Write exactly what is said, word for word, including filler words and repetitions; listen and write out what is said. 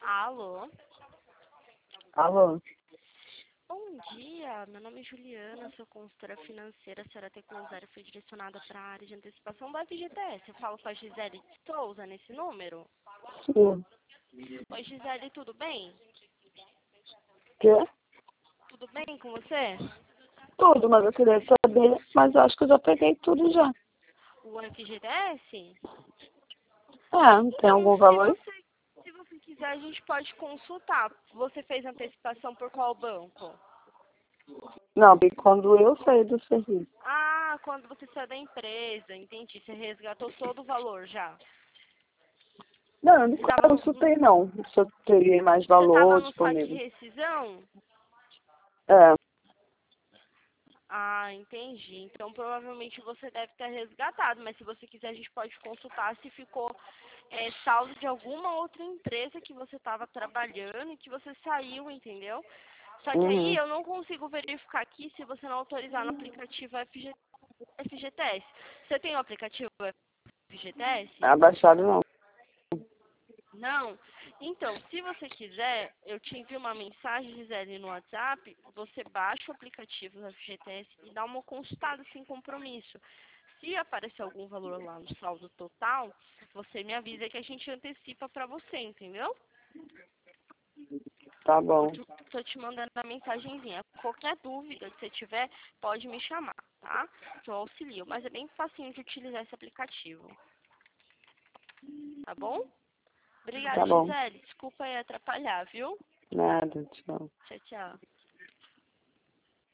Alô? Alô? Bom dia, meu nome é Juliana, sou consultora financeira. A senhora Tecnozero foi direcionada para a área de antecipação da F G T S. Eu falo com a Gisele de Souza nesse número? Sim. Oi, Gisele, tudo bem? Quê? Tudo bem com você? Tudo, mas eu queria saber, mas eu acho que eu já peguei tudo já. O F G T S? É, tem Então, algum se valor? você, se você quiser, a gente pode consultar. Você fez antecipação por qual banco? Não, bem quando eu saí do serviço. Ah, quando você saiu da empresa, entendi. Você resgatou todo o valor já. Não, eu Você estava nunca no, consultei não, se eu teria mais você tava valor no saque disponível. rescisão? É, Ah, entendi. Então provavelmente você deve ter resgatado, mas se você quiser a gente pode consultar se ficou é, saldo de alguma outra empresa que você estava trabalhando e que você saiu, entendeu? Só que aí uhum. eu não consigo verificar aqui se você não autorizar no aplicativo F G, F G T S. Você tem o aplicativo F G T S? Abaixado não. Não? Então, se você quiser, eu te envio uma mensagem, Gisele, no WhatsApp, você baixa o aplicativo do F G T S e dá uma consultada sem compromisso. Se aparecer algum valor lá no saldo total, você me avisa que a gente antecipa pra você, entendeu? Tá Eu bom, te- tô te mandando a mensagenzinha. Qualquer dúvida que você tiver, pode me chamar, tá? Que eu auxilio. Mas é bem facinho de utilizar esse aplicativo, tá bom? Obrigada, tá bom. Gisele. Desculpa aí atrapalhar, viu? Nada, tchau. Tchau, tchau.